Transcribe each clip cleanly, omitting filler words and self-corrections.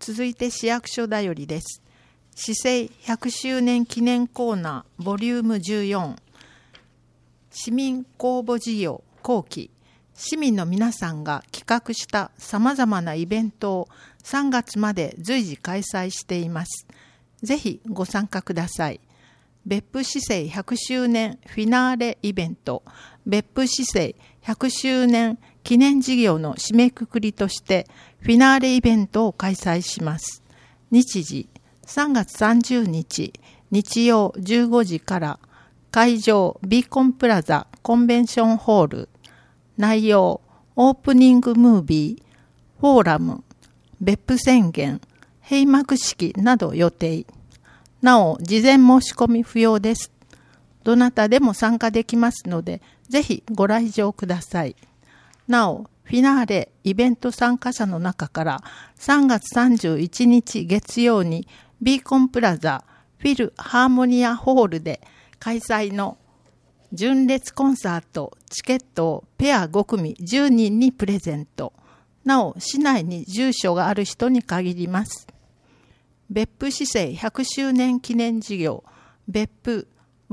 続いて市役所だよりです。市政100周年記念コーナーボリューム14、市民公募事業後期、市民の皆さんが企画したさまざまなイベントを3月まで随時開催しています。ぜひご参加ください。別府市政100周年フィナーレイベント、別府市政100周年記念事業の締めくくりとしてフィナーレイベントを開催します。日時3月30日日曜15時から、会場ビーコンプラザコンベンションホール。内容オープニングムービー、フォーラム、別府宣言、閉幕式など予定。なお事前申し込み不要です。どなたでも参加できますので、ぜひご来場ください。なおフィナーレイベント参加者の中から3月31日月曜にビーコンプラザフィルハーモニアホールで開催の純烈コンサートチケットをペア5組10人にプレゼント。なお市内に住所がある人に限ります。別府市政100周年記念事業別府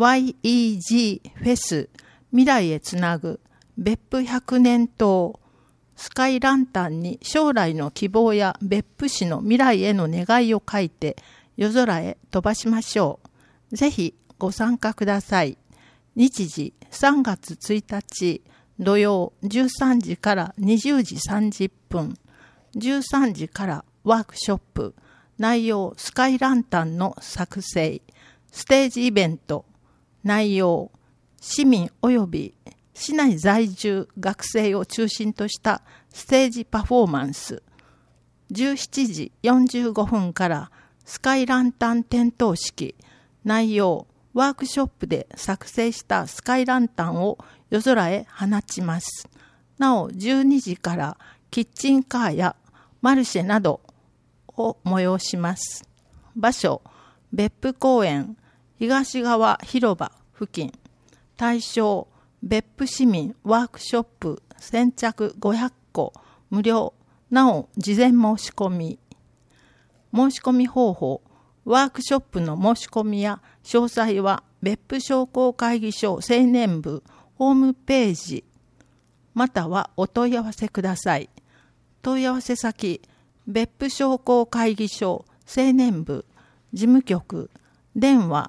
YEG フェス未来へつなぐ別府100年塔、スカイランタンに将来の希望や別府市の未来への願いを書いて夜空へ飛ばしましょう。ぜひご参加ください。日時3月1日土曜13時から20時30分、13時からワークショップ。内容スカイランタンの作成、ステージイベント。内容市民及び市内在住学生を中心としたステージパフォーマンス。17時45分からスカイランタン点灯式。内容ワークショップで作成したスカイランタンを夜空へ放ちます。なお12時からキッチンカーやマルシェなどを催します。場所別府公園東側広場付近。対象別府市民ワークショップ先着500個無料。なお事前申し込み。申し込み方法、ワークショップの申し込みや詳細は別府商工会議所青年部ホームページまたはお問い合わせください。問い合わせ先別府商工会議所青年部事務局電話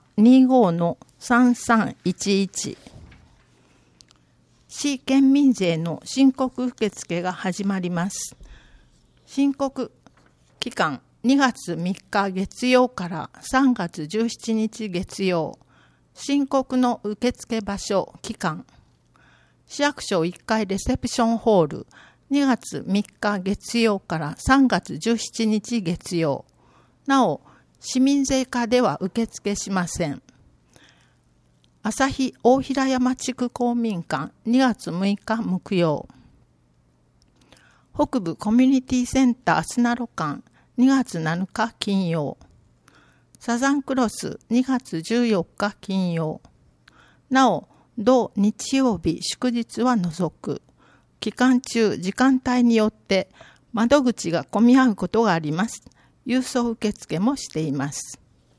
25-3311。 市県民税の申告受付が始まります。申告期間2月3日月曜から3月17日月曜。申告の受付場所期間市役所1階レセプションホール、2月3日月曜から3月17日月曜。なお市民税課では受付しません。旭大平山地区公民館2月6日木曜。北部コミュニティセンター砂路館2月7日金曜。サザンクロス2月14日金曜。なお同日曜日祝日は除く。期間中時間帯によって窓口が混み合うことがあります。郵送受付もしています。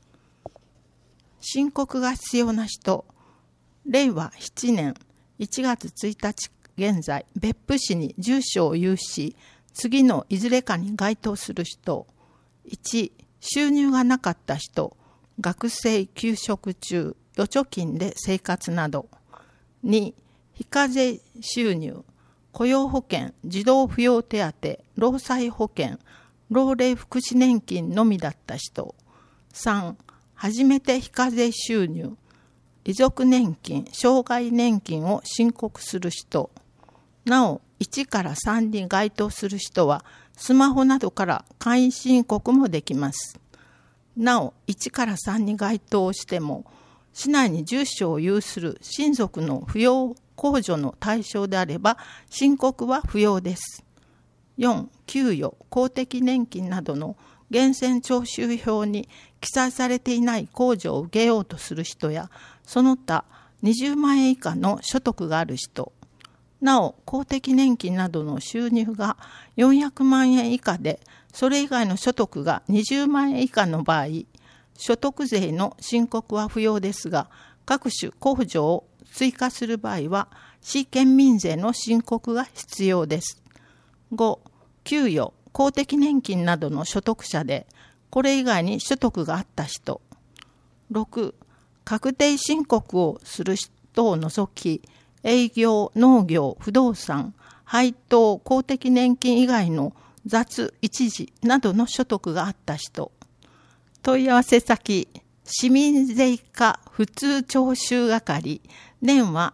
申告が必要な人、令和7年1月1日現在別府市に住所を有し、次のいずれかに該当する人。1、収入がなかった人、学生休職中、預貯金で生活など。2、非課税収入、雇用保険、児童扶養手当、労災保険、老齢福祉年金のみだった人。3、初めて非課税収入、遺族年金、障害年金を申告する人。なお、1から3に該当する人は、スマホなどから簡易申告もできます。なお、1から3に該当しても、市内に住所を有する親族の扶養控除の対象であれば、申告は不要です。4、給与、公的年金などの源泉徴収票に記載されていない控除を受けようとする人や、その他20万円以下の所得がある人。なお、公的年金などの収入が400万円以下で、 それ以外の所得が20万円以下の場合、所得税の申告は不要ですが、各種控除を追加する場合は、市県民税の申告が必要です。5、給与、公的年金などの所得者で、これ以外に所得があった人。6、確定申告をする人を除き、営業、農業、不動産、配当、公的年金以外の雑一時などの所得があった人。問い合わせ先、市民税課普通徴収係、電話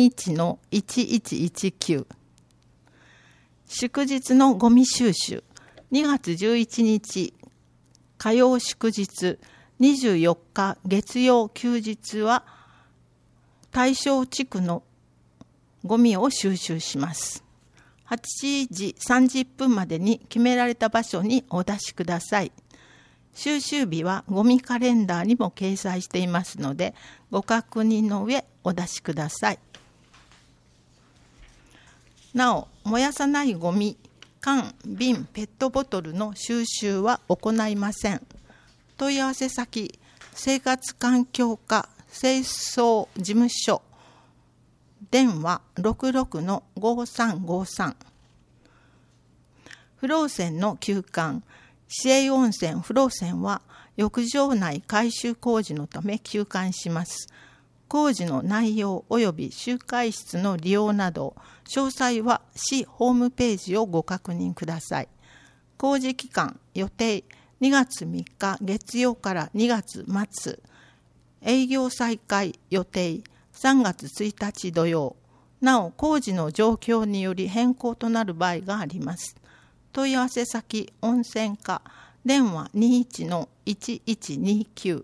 21-1119。祝日のゴミ収集、2月11日火曜祝日、24日月曜休日は対象地区のゴミを収集します。8時30分までに決められた場所にお出しください。収集日はゴミカレンダーにも掲載していますので、ご確認の上お出しください。なお、燃やさないゴミ、缶、瓶、ペットボトルの収集は行いません。問い合わせ先、生活環境課清掃事務所、電話 66-5353。不老泉の休館、市営温泉不老泉は浴場内改修工事のため休館します。工事の内容及び集会室の利用など、詳細は市ホームページをご確認ください。工事期間予定2月3日月曜から2月末。営業再開予定3月1日土曜。なお、工事の状況により変更となる場合があります。問い合わせ先、温泉課、電話 21-1129。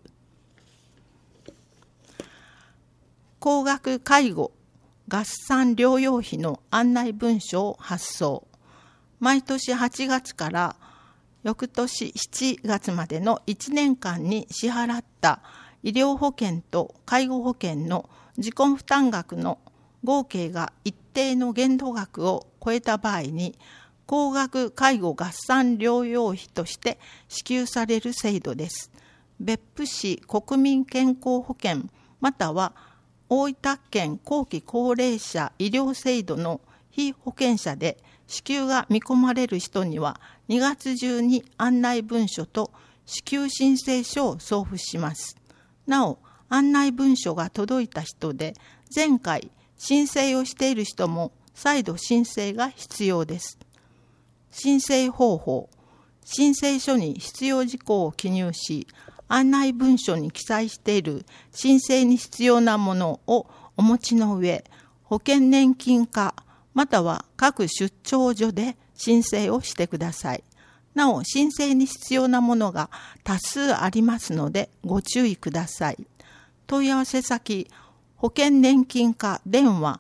高額介護合算療養費の案内文書を発送。毎年8月から翌年7月までの1年間に支払った医療保険と介護保険の自己負担額の合計が一定の限度額を超えた場合に、高額介護合算療養費として支給される制度です。別府市国民健康保険または大分県後期高齢者医療制度の被保険者で支給が見込まれる人には2月中に案内文書と支給申請書を送付します。なお、案内文書が届いた人で前回申請をしている人も再度申請が必要です。申請方法、申請書に必要事項を記入し、案内文書に記載している申請に必要なものをお持ちの上、保険年金課または各出張所で申請をしてください。なお、申請に必要なものが多数ありますのでご注意ください。問い合わせ先、保険年金課電話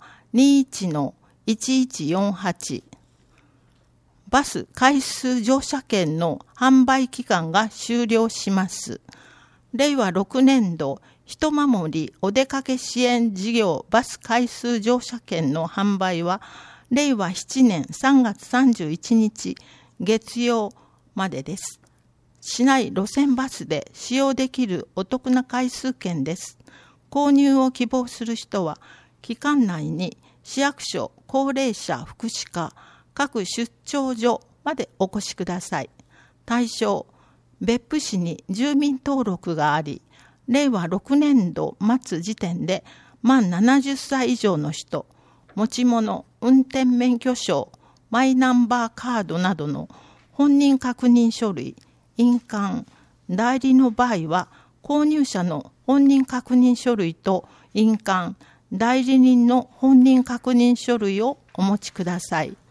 21-1148。バス回数乗車券の販売期間が終了します。令和6年度人守りお出かけ支援事業バス回数乗車券の販売は令和7年3月31日月曜までです。市内路線バスで使用できるお得な回数券です。購入を希望する人は期間内に市役所、高齢者福祉課、各出張所までお越しください。対象、別府市に住民登録があり、令和6年度末時点で満70歳以上の人、持ち物、運転免許証、マイナンバーカードなどの本人確認書類、印鑑、代理の場合は購入者の本人確認書類と印鑑、代理人の本人確認書類をお持ちください。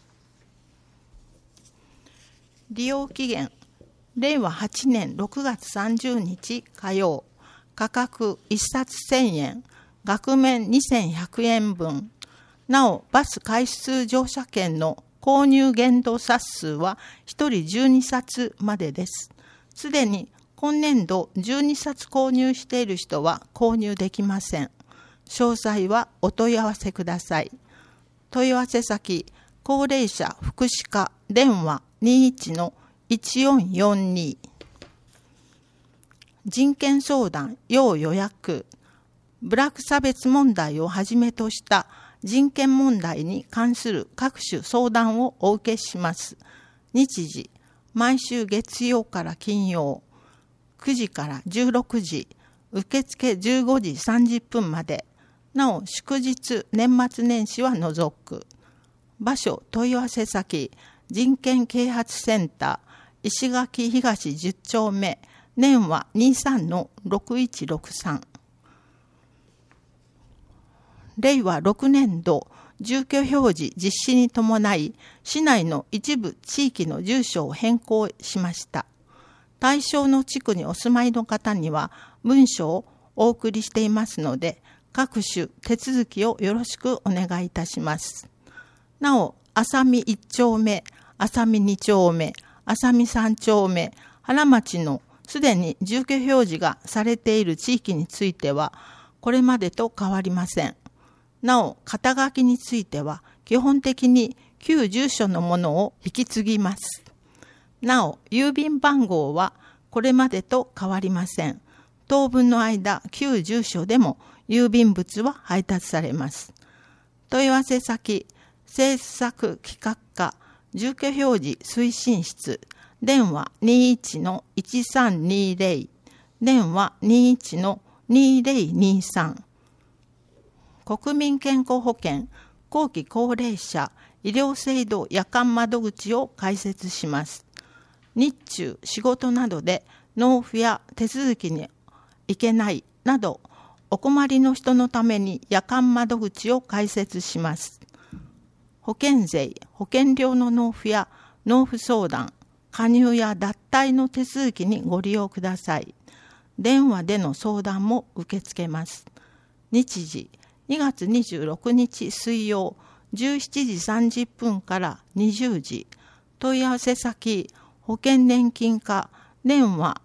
利用期限、令和8年6月30日火曜、価格1冊1000円、額面2100円分。なお、バス回数乗車券の購入限度冊数は1人12冊までです。すでに今年度12冊購入している人は購入できません。詳細はお問い合わせください。問い合わせ先、高齢者福祉課電話 1442。人権相談要予約。部落差別問題をはじめとした人権問題に関する各種相談をお受けします。日時、毎週月曜から金曜、9時から16時、受付15時30分まで。なお、祝日、年末年始は除く。場所、問い合わせ先、人権啓発センター、石垣東10丁目、年は 23-6163。令和6年度、住居表示実施に伴い、市内の一部地域の住所を変更しました。対象の地区にお住まいの方には、文書をお送りしていますので、各種手続きをよろしくお願いいたします。なお、浅見1丁目、浅見2丁目、浅見3丁目、原町のすでに住居表示がされている地域については、これまでと変わりません。なお、肩書きについては、基本的に旧住所のものを引き継ぎます。なお、郵便番号はこれまでと変わりません。当分の間、旧住所でも郵便物は配達されます。問い合わせ先、政策企画課、住居表示推進室、電話 21-1320、電話 21-2023。国民健康保険、後期高齢者、医療制度夜間窓口を開設します。日中、仕事などで納付や手続きに行けないなど、お困りの人のために夜間窓口を開設します。保険税、保険料の納付や納付相談、加入や脱退の手続きにご利用ください。電話での相談も受け付けます。日時、2月26日水曜、17時30分から20時。問い合わせ先、保険年金課、電話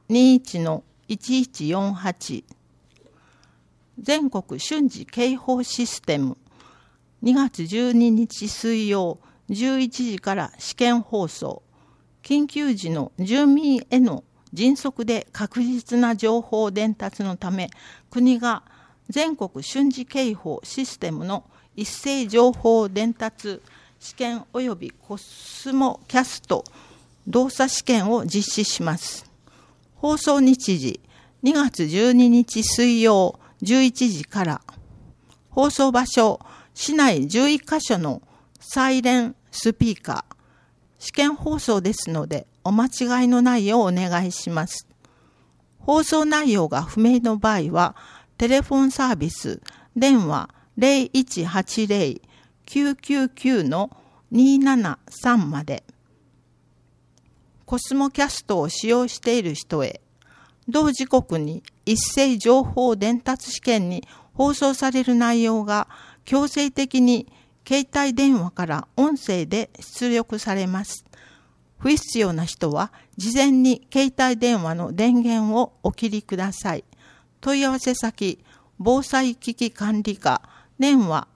21-1148。全国瞬時警報システム、2月12日水曜、11時から試験放送。緊急時の住民への迅速で確実な情報伝達のため、国が全国瞬時警報システムの一斉情報伝達試験及びコスモキャスト動作試験を実施します。放送日時、2月12日水曜、11時から。放送場所、市内11カ所のサイレンスピーカー。試験放送ですので、お間違いのないようお願いします。放送内容が不明の場合は、テレフォンサービス、電話 0180-999-273 まで。コスモキャストを使用している人へ、同時刻に一斉情報伝達試験に放送される内容が強制的に携帯電話から音声で出力されます。不必要な人は事前に携帯電話の電源をお切りください。問い合わせ先、防災危機管理課、電話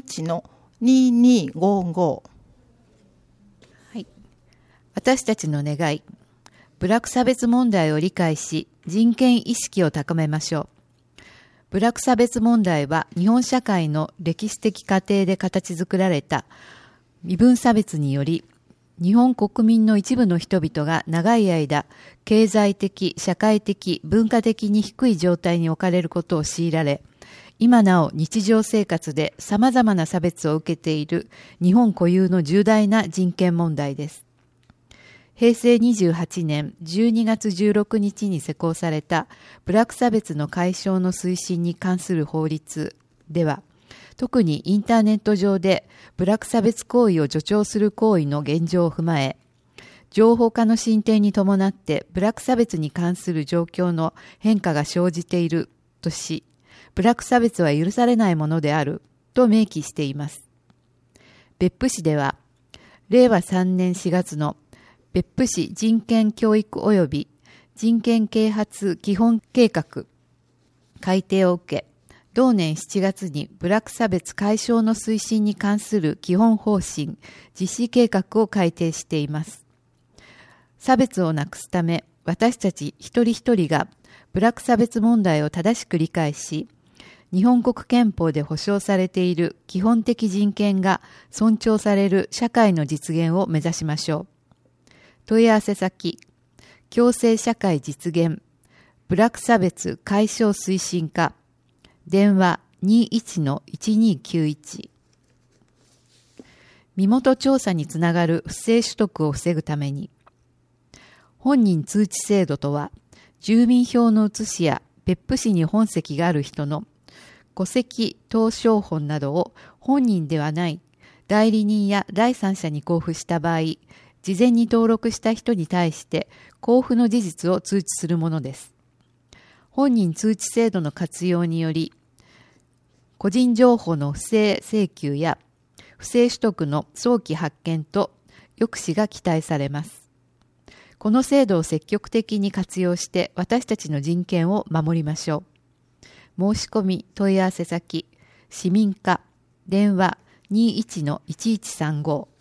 21-2255。 はい。私たちの願い。部落差別問題を理解し、人権意識を高めましょう。部落差別問題は日本社会の歴史的過程で形作られた身分差別により、日本国民の一部の人々が長い間、経済的、社会的、文化的に低い状態に置かれることを強いられ、今なお日常生活で様々な差別を受けている日本固有の重大な人権問題です。平成28年12月16日に施行された部落差別の解消の推進に関する法律では、特にインターネット上で部落差別行為を助長する行為の現状を踏まえ、情報化の進展に伴って部落差別に関する状況の変化が生じているとし、部落差別は許されないものであると明記しています。別府市では、令和3年4月の別府市人権教育及び人権啓発基本計画改定を受け、同年7月に部落差別解消の推進に関する基本方針実施計画を改定しています。 差別をなくすため、私たち一人一人が部落差別問題を正しく理解し、日本国憲法で保障されている基本的人権が尊重される社会の実現を目指しましょう。問い合わせ先、共生社会実現、部落差別解消推進課、電話 21-1291。身元調査につながる不正取得を防ぐために、本人通知制度とは、住民票の写しや別府市に本籍がある人の戸籍謄商本などを本人ではない代理人や第三者に交付した場合、事前に登録した人に対して交付の事実を通知するものです。本人通知制度の活用により、個人情報の不正請求や不正取得の早期発見と抑止が期待されます。この制度を積極的に活用して私たちの人権を守りましょう。申し込み問い合わせ先、市民課、電話 21-1135